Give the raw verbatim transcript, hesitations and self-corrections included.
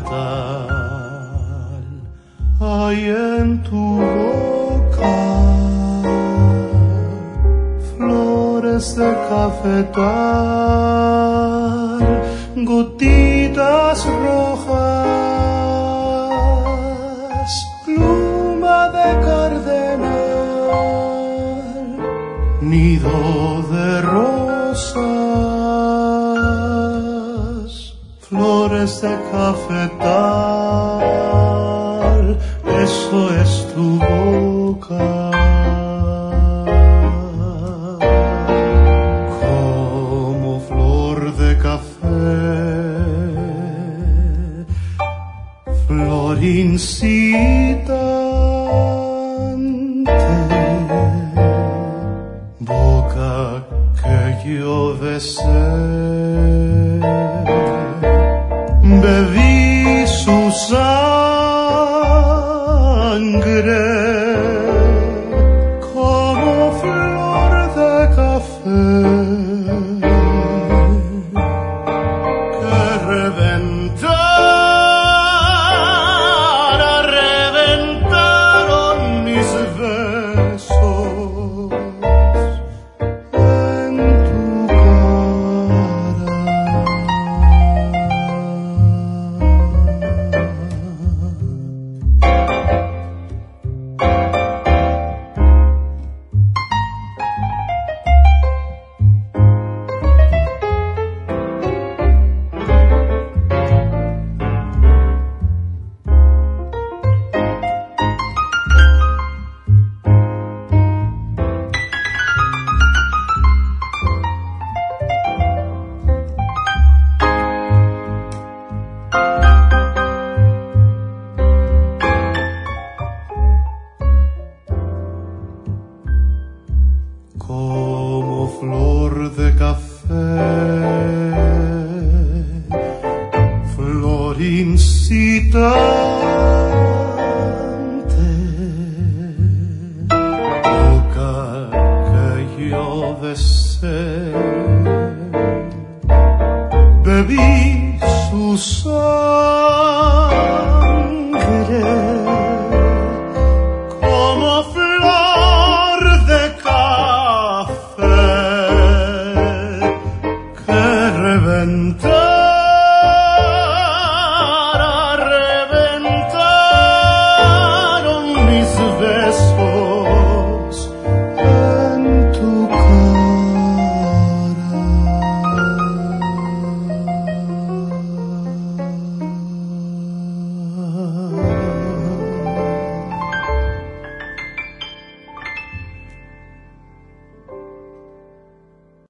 cafetal hay en tu boca, flores de cafetal, gotitas rojas, pluma de cardenal, nido de rosas, flores de cafetal, eso es tu boca. Como flor de café, flor incitante, boca que yo besé, bebí su sangre como flor de café que reventara, reventaron mis besos en tu cara. Como flor de café, flor incitante, boca que yo besé, bebí su sangre como flor de café que reventara, reventaron mis besos en tu cara.